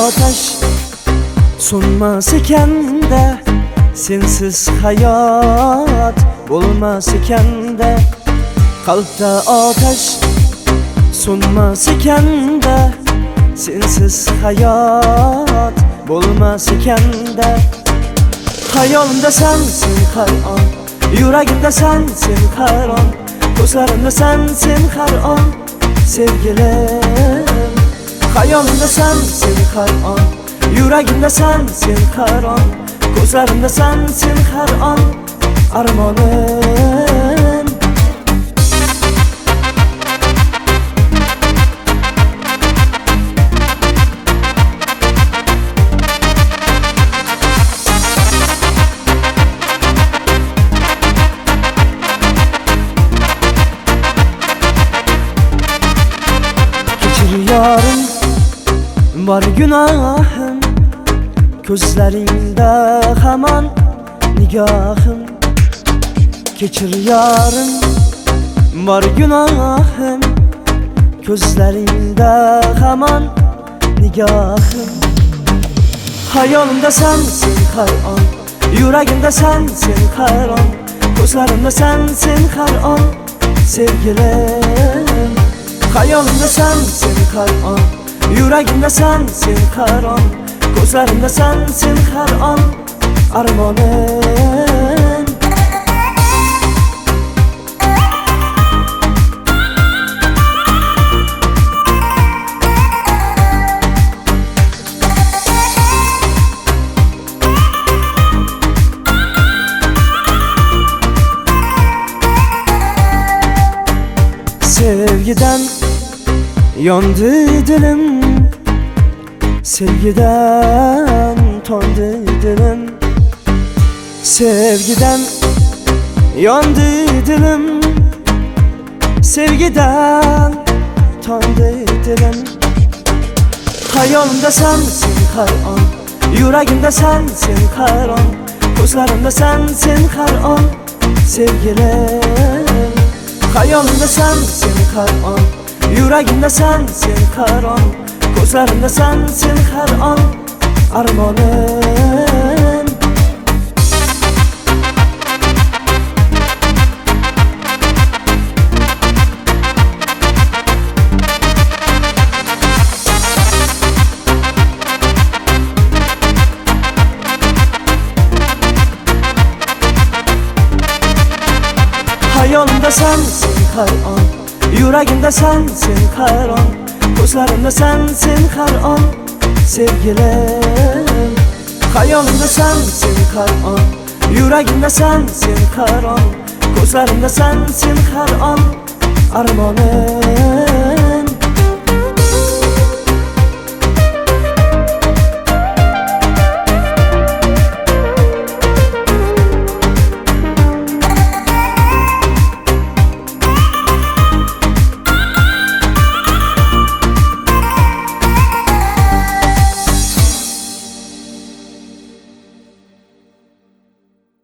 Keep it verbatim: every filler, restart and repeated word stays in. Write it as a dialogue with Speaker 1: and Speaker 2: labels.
Speaker 1: otash so'nmas ekanda, sensiz hayot bo'lmas ekanda. Qalbda otash so'nmas ekanda, sensiz hayot bo'lmas ekanda. Hayolimda sen har on, yuragimda sen har on, ko'zlarimda sen har on, sevgilim. Hayolimda sen har on, yuragimda sen har on, ko'zlarimda sen har on, armonim. Yarim var günahım, gözlerinde hamon nigohim. Kechir yarim var günahım, gözlerinde hamon nigohim. Hayolimda sensin har on, yuragimda sensin har on, ko'zlarimda sensin har on, sevgilim. Hayolimda sensin har on, yuragimda sensin har on, ko'zlarimda sensin har on, armonim. Sevgiden yandı dilim, sevgiden tondu dilim. Sevgiden yandı dilim, sevgiden tondu dilim. Hayolimda sensin har on, yuragimda sensin har on, ko'zlarimda sensin har on, sevgilim. Hayolimda sensin har on, yuragimda sensin har on, ko'zlarimda sensin har on, armonim. Hayolimda sensin har on, yuragimda sensin har on, ko'zlarimda sensin har on, sevgilim. Hayolimda sensin har on, yuragimda sensin har on, ko'zlarimda sensin har on, armonim.